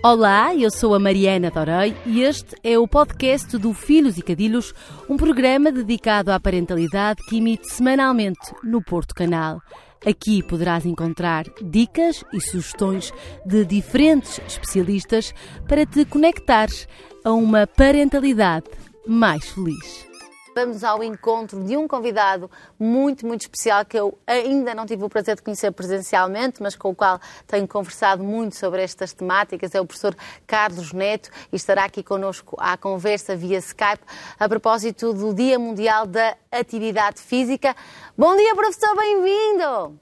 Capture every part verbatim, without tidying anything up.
Olá, eu sou a Mariana Dorei e este é o podcast do Filhos e Cadilhos, um programa dedicado à parentalidade que emite semanalmente no Porto Canal. Aqui poderás encontrar dicas e sugestões de diferentes especialistas para te conectares a uma parentalidade mais feliz. Vamos ao encontro de um convidado muito, muito especial que eu ainda não tive o prazer de conhecer presencialmente, mas com o qual tenho conversado muito sobre estas temáticas. É o professor Carlos Neto e estará aqui connosco à conversa via Skype a propósito do Dia Mundial da Atividade Física. Bom dia, professor, bem-vindo!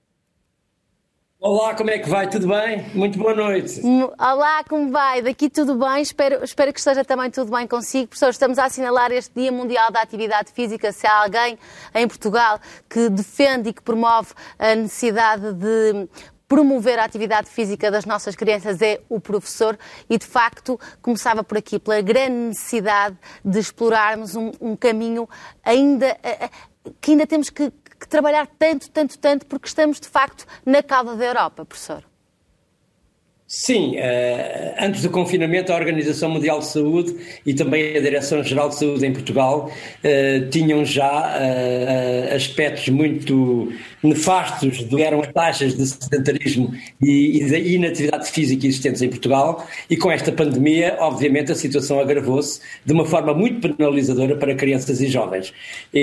Olá, como é que vai? Tudo bem? Muito boa noite. Olá, como vai? Daqui tudo bem? Espero, espero que esteja também tudo bem consigo. Professor, estamos a assinalar este Dia Mundial da Atividade Física. Se há alguém em Portugal que defende e que promove a necessidade de promover a atividade física das nossas crianças, é o professor, e de facto começava por aqui, pela grande necessidade de explorarmos um, um caminho ainda, que ainda temos que que trabalhar tanto, tanto, tanto, porque estamos, de facto, na cauda da Europa, professor. Sim, uh, antes do confinamento a Organização Mundial de Saúde e também a Direção-Geral de Saúde em Portugal uh, tinham já uh, aspectos muito nefastos do que eram as taxas de sedentarismo e, e da inatividade física existentes em Portugal, e com esta pandemia, obviamente, a situação agravou-se de uma forma muito penalizadora para crianças e jovens.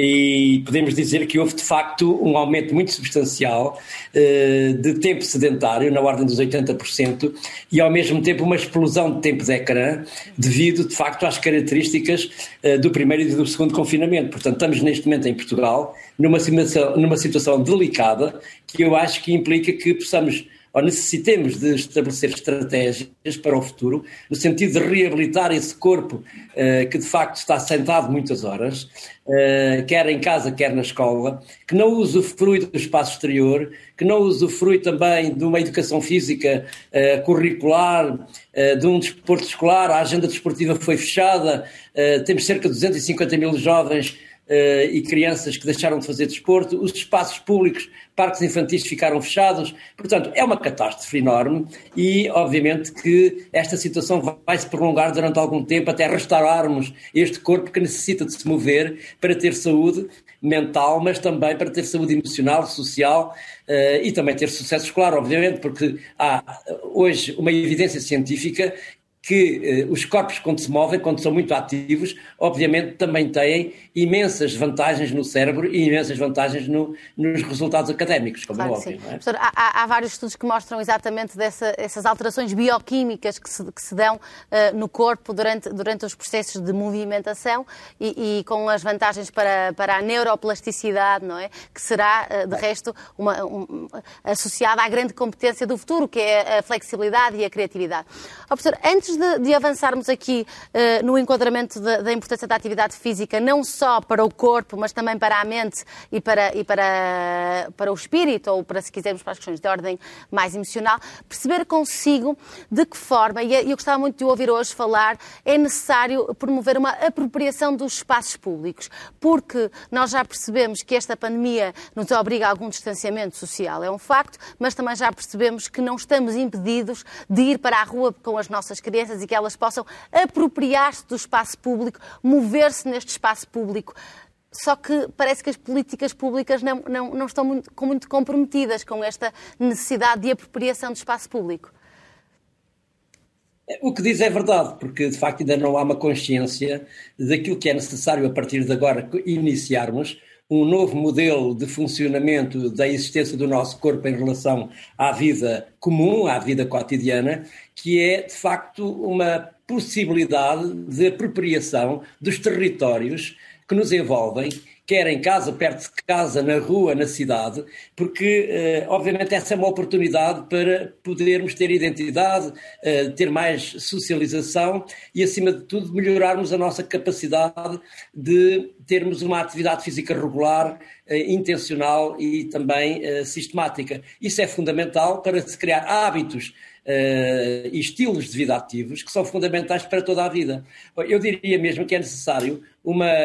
E podemos dizer que houve, de facto, um aumento muito substancial uh, de tempo sedentário, na ordem dos oitenta por cento, e ao mesmo tempo uma explosão de tempo de ecrã devido de facto às características uh, do primeiro e do segundo confinamento. Portanto, estamos neste momento em Portugal numa situação, numa situação delicada que eu acho que implica que possamos ou necessitemos de estabelecer estratégias para o futuro, no sentido de reabilitar esse corpo uh, que de facto está sentado muitas horas, uh, quer em casa, quer na escola, que não usufrui do espaço exterior, que não usufrui também de uma educação física uh, curricular, uh, de um desporto escolar. A agenda desportiva foi fechada, uh, temos cerca de duzentos e cinquenta mil jovens Uh, e crianças que deixaram de fazer desporto, os espaços públicos, parques infantis ficaram fechados. Portanto, é uma catástrofe enorme e, obviamente, que esta situação vai se prolongar durante algum tempo até restaurarmos este corpo que necessita de se mover para ter saúde mental, mas também para ter saúde emocional, social uh, e também ter sucesso escolar, obviamente, porque há hoje uma evidência científica que eh, os corpos, quando se movem, quando são muito ativos, obviamente também têm imensas vantagens no cérebro e imensas vantagens no, nos resultados académicos, como claro é óbvio. Sim. Não é? Professor, há, há vários estudos que mostram exatamente dessa, essas alterações bioquímicas que se, que se dão uh, no corpo durante, durante os processos de movimentação e, e com as vantagens para, para a neuroplasticidade, não é? Que será, uh, de resto, uma, um, associada à grande competência do futuro, que é a flexibilidade e a criatividade. Oh, professor, antes de, de avançarmos aqui uh, no enquadramento de, da importância da atividade física, não só para o corpo, mas também para a mente e para, e para, para o espírito, ou para, se quisermos, para as questões de ordem mais emocional, perceber consigo de que forma, e eu gostava muito de ouvir hoje falar, é necessário promover uma apropriação dos espaços públicos, porque nós já percebemos que esta pandemia nos obriga a algum distanciamento social, é um facto, mas também já percebemos que não estamos impedidos de ir para a rua com as nossas crianças e que elas possam apropriar-se do espaço público, mover-se neste espaço público. Só que parece que as políticas públicas não, não, não estão muito, muito comprometidas com esta necessidade de apropriação do espaço público. O que diz é verdade, porque de facto ainda não há uma consciência daquilo que é necessário a partir de agora iniciarmos um novo modelo de funcionamento da existência do nosso corpo em relação à vida comum, à vida cotidiana, que é de facto uma possibilidade de apropriação dos territórios que nos envolvem, quer em casa, perto de casa, na rua, na cidade, porque, eh, obviamente, essa é uma oportunidade para podermos ter identidade, eh, ter mais socialização e, acima de tudo, melhorarmos a nossa capacidade de termos uma atividade física regular, eh, intencional e também eh, sistemática. Isso é fundamental para se criar hábitos Uh, e estilos de vida ativos que são fundamentais para toda a vida. Eu diria mesmo que é necessário uma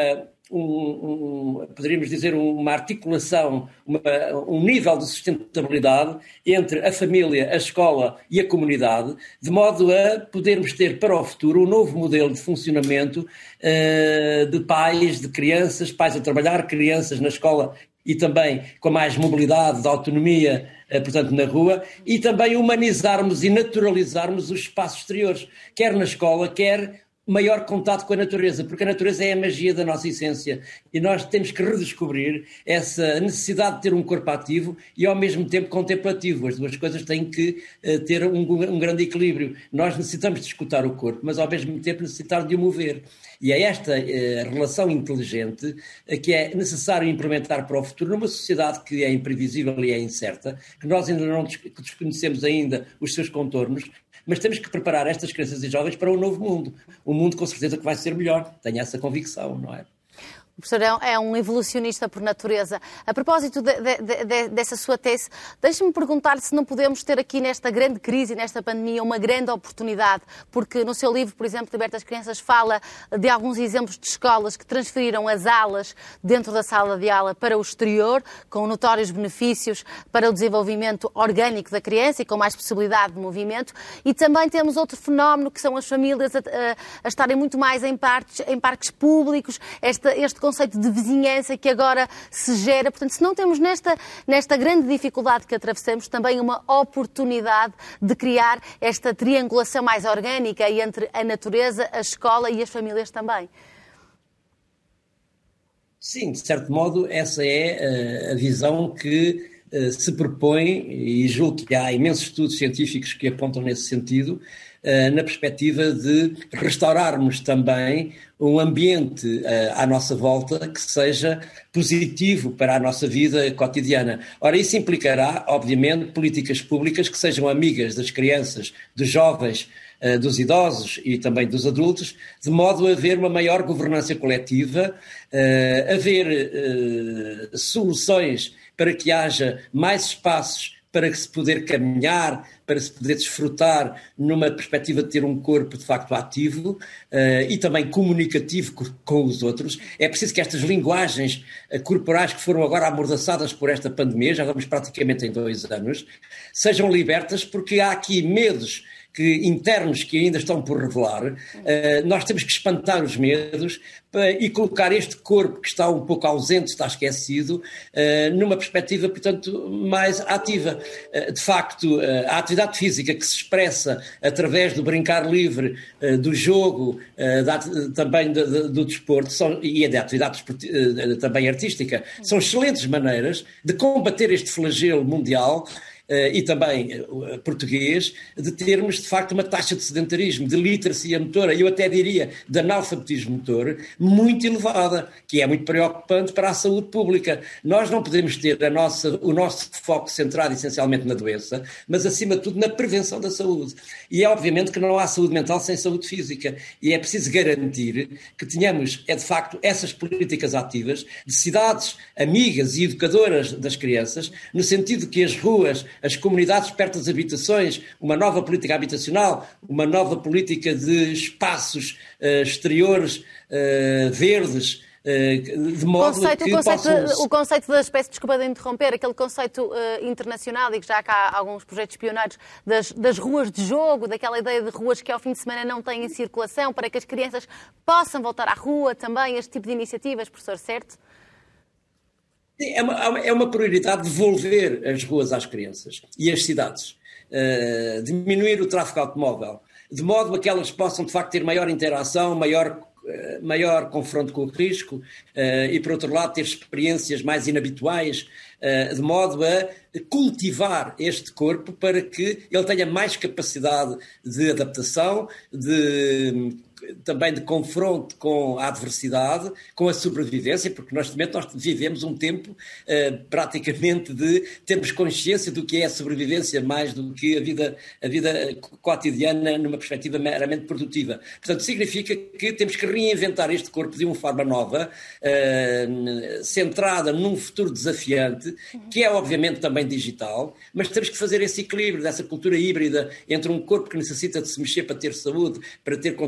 um, um, poderíamos dizer, uma articulação, uma, um nível de sustentabilidade entre a família, a escola e a comunidade, de modo a podermos ter para o futuro um novo modelo de funcionamento uh, de pais, de crianças, pais a trabalhar, crianças na escola e também com mais mobilidade, de autonomia, portanto, na rua, e também humanizarmos e naturalizarmos os espaços exteriores, quer na escola, quer maior contato com a natureza, porque a natureza é a magia da nossa essência e nós temos que redescobrir essa necessidade de ter um corpo ativo e ao mesmo tempo contemplativo. As duas coisas têm que uh, ter um, um grande equilíbrio. Nós necessitamos de escutar o corpo, mas ao mesmo tempo necessitamos de o mover. E é esta uh, relação inteligente uh, que é necessário implementar para o futuro numa sociedade que é imprevisível e é incerta, que nós ainda não desconhecemos ainda os seus contornos, mas temos que preparar estas crianças e jovens para um novo mundo. Um mundo com certeza que vai ser melhor. Tenho essa convicção, não é? O professor é um evolucionista por natureza. A propósito de, de, de, dessa sua tese, deixe-me perguntar se não podemos ter aqui nesta grande crise, nesta pandemia, uma grande oportunidade, porque no seu livro, por exemplo, Liberta as Crianças, fala de alguns exemplos de escolas que transferiram as aulas dentro da sala de aula para o exterior, com notórios benefícios para o desenvolvimento orgânico da criança e com mais possibilidade de movimento. E também temos outro fenómeno, que são as famílias a, a, a estarem muito mais em, partes, em parques públicos, esta, este conceito de vizinhança que agora se gera. Portanto, se não temos nesta, nesta grande dificuldade que atravessamos também uma oportunidade de criar esta triangulação mais orgânica entre a natureza, a escola e as famílias também. Sim, de certo modo, essa é uh, a visão que uh, se propõe, e julgo que há imensos estudos científicos que apontam nesse sentido, na perspectiva de restaurarmos também um ambiente uh, à nossa volta que seja positivo para a nossa vida cotidiana. Ora, isso implicará, obviamente, políticas públicas que sejam amigas das crianças, dos jovens, uh, dos idosos e também dos adultos, de modo a haver uma maior governança coletiva, uh, haver uh, soluções para que haja mais espaços para se poder caminhar, para se poder desfrutar numa perspectiva de ter um corpo de facto ativo uh, e também comunicativo com, com os outros. É preciso que estas linguagens uh, corporais que foram agora amordaçadas por esta pandemia, já vamos praticamente em dois anos, sejam libertas, porque há aqui medos que, internos que ainda estão por revelar. Uh, nós temos que espantar os medos uh, e colocar este corpo que está um pouco ausente, está esquecido, uh, numa perspectiva, portanto, mais ativa. Uh, de facto, uh, a atividade física que se expressa através do brincar livre, uh, do jogo, uh, da, também de, de, do desporto são, e da atividade uh, também artística, são excelentes maneiras de combater este flagelo mundial Uh, e também uh, português, de termos de facto uma taxa de sedentarismo, de literacia motora, e eu até diria de analfabetismo motor, muito elevada, que é muito preocupante para a saúde pública. Nós não podemos ter a nossa, o nosso foco centrado essencialmente na doença, mas acima de tudo na prevenção da saúde. E é obviamente que não há saúde mental sem saúde física, e é preciso garantir que tenhamos, é de facto, essas políticas ativas de cidades amigas e educadoras das crianças, no sentido que as ruas, as comunidades perto das habitações, uma nova política habitacional, uma nova política de espaços uh, exteriores uh, verdes, uh, de modo conceito, que o conceito, possam... O conceito da espécie, desculpa de interromper, aquele conceito uh, internacional, e que já há cá alguns projetos pioneiros, das, das ruas de jogo, daquela ideia de ruas que ao fim de semana não têm circulação, para que as crianças possam voltar à rua também, este tipo de iniciativas, professor, certo? É uma, é uma prioridade devolver as ruas às crianças e às cidades, uh, diminuir o tráfego automóvel, de modo a que elas possam de facto ter maior interação, maior, uh, maior confronto com o risco uh, e, por outro lado, ter experiências mais inabituais, uh, de modo a cultivar este corpo para que ele tenha mais capacidade de adaptação, de... também de confronto com a adversidade, com a sobrevivência, porque nós, nós vivemos um tempo uh, praticamente de termos consciência do que é a sobrevivência mais do que a vida, a vida cotidiana numa perspectiva meramente produtiva. Portanto, significa que temos que reinventar este corpo de uma forma nova, uh, centrada num futuro desafiante, que é obviamente também digital, mas temos que fazer esse equilíbrio dessa cultura híbrida entre um corpo que necessita de se mexer para ter saúde, para ter contemplação,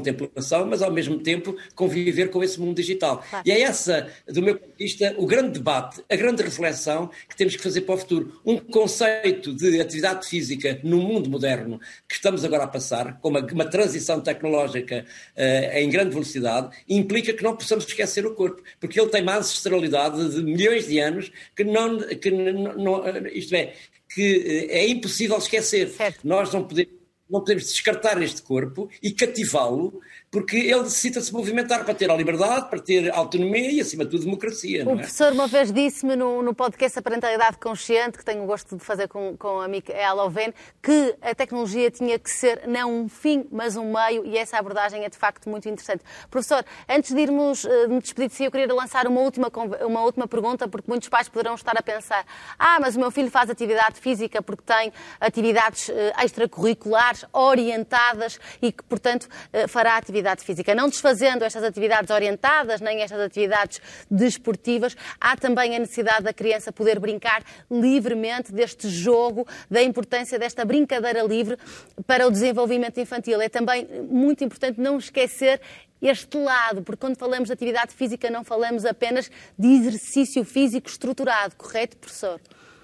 informação, mas ao mesmo tempo conviver com esse mundo digital. Claro. E é essa, do meu ponto de vista, o grande debate, a grande reflexão que temos que fazer para o futuro. Um conceito de atividade física no mundo moderno que estamos agora a passar, com uma, uma transição tecnológica uh, em grande velocidade, implica que não possamos esquecer o corpo, porque ele tem uma ancestralidade de milhões de anos que não, que não, não isto é, que é impossível esquecer. Certo. Nós não podemos, não podemos descartar este corpo e cativá-lo, porque ele necessita se movimentar para ter a liberdade, para ter autonomia e, acima de tudo, democracia. Não o é? professor uma vez disse-me no, no podcast A Parentalidade Consciente, que tenho o gosto de fazer com, com a Micaela Oven, que a tecnologia tinha que ser não um fim, mas um meio, e essa abordagem é de facto muito interessante. Professor, antes de irmos de me despedir de si, eu queria lançar uma última, uma última pergunta, porque muitos pais poderão estar a pensar: ah, mas o meu filho faz atividade física porque tem atividades extracurriculares orientadas e que, portanto, fará atividade física. Não desfazendo estas atividades orientadas, nem estas atividades desportivas, há também a necessidade da criança poder brincar livremente, deste jogo, da importância desta brincadeira livre para o desenvolvimento infantil. É também muito importante não esquecer este lado, porque quando falamos de atividade física não falamos apenas de exercício físico estruturado, correto, professor?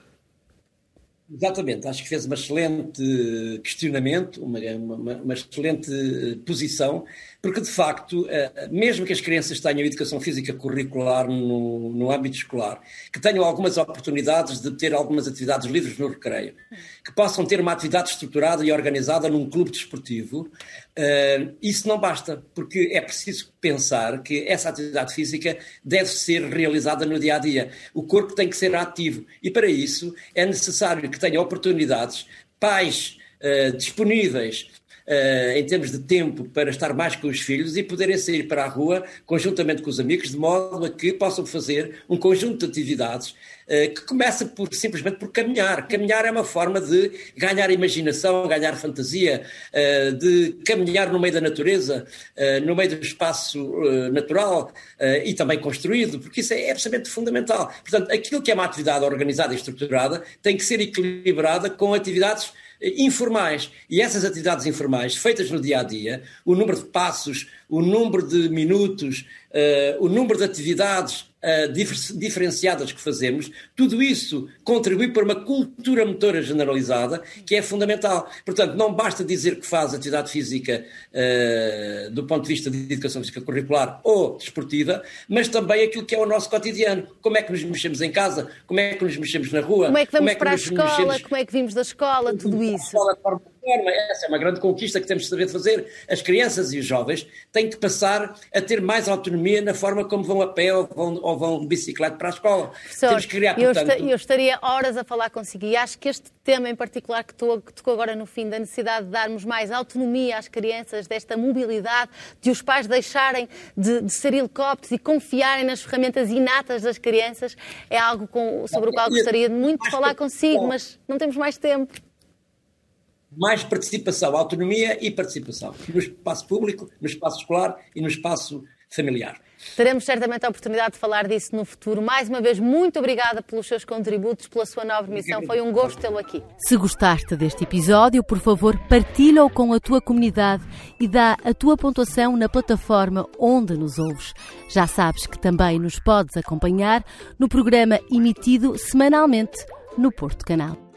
Exatamente, acho que fez um excelente questionamento, uma, uma, uma excelente posição, porque de facto, mesmo que as crianças tenham educação física curricular no, no âmbito escolar, que tenham algumas oportunidades de ter algumas atividades livres no recreio, que possam ter uma atividade estruturada e organizada num clube desportivo, isso não basta, porque é preciso pensar que essa atividade física deve ser realizada no dia-a-dia. O corpo tem que ser ativo e para isso é necessário que tenha oportunidades, pais uh, disponíveis uh, em termos de tempo para estar mais com os filhos e poderem sair para a rua conjuntamente com os amigos, de modo a que possam fazer um conjunto de atividades uh, que começa por, simplesmente por caminhar. Caminhar é uma forma de ganhar imaginação, ganhar fantasia, uh, de caminhar no meio da natureza, uh, no meio do espaço uh, natural uh, e também construído, porque isso é absolutamente fundamental. Portanto, aquilo que é uma atividade organizada e estruturada tem que ser equilibrada com atividades informais. E essas atividades informais, feitas no dia-a-dia, o número de passos, o número de minutos, uh, o número de atividades uh, difer- diferenciadas que fazemos, tudo isso contribui para uma cultura motora generalizada que é fundamental. Portanto, não basta dizer que faz atividade física uh, do ponto de vista de educação física curricular ou desportiva, mas também aquilo que é o nosso cotidiano. Como é que nos mexemos em casa, como é que nos mexemos na rua, como é que vamos como é que para a escola, mexemos... como é que vimos da escola, tudo isso. Essa é uma grande conquista que temos de saber fazer. As crianças e os jovens têm que passar a ter mais autonomia na forma como vão a pé ou vão, ou vão de bicicleta para a escola. Professor, temos que criar, portanto... eu, eu estaria horas a falar consigo e acho que este tema em particular que tocou, que tocou agora no fim, da necessidade de darmos mais autonomia às crianças, desta mobilidade, de os pais deixarem de, de ser helicópteros e confiarem nas ferramentas inatas das crianças, é algo com, sobre o qual gostaria muito de falar consigo, mas não temos mais tempo. Mais participação, autonomia e participação, no espaço público, no espaço escolar e no espaço familiar. Teremos certamente a oportunidade de falar disso no futuro. Mais uma vez, muito obrigada pelos seus contributos, pela sua nova missão. Foi um gosto tê-lo aqui. Se gostaste deste episódio, por favor, partilha-o com a tua comunidade e dá a tua pontuação na plataforma onde nos ouves. Já sabes que também nos podes acompanhar no programa emitido semanalmente no Porto Canal.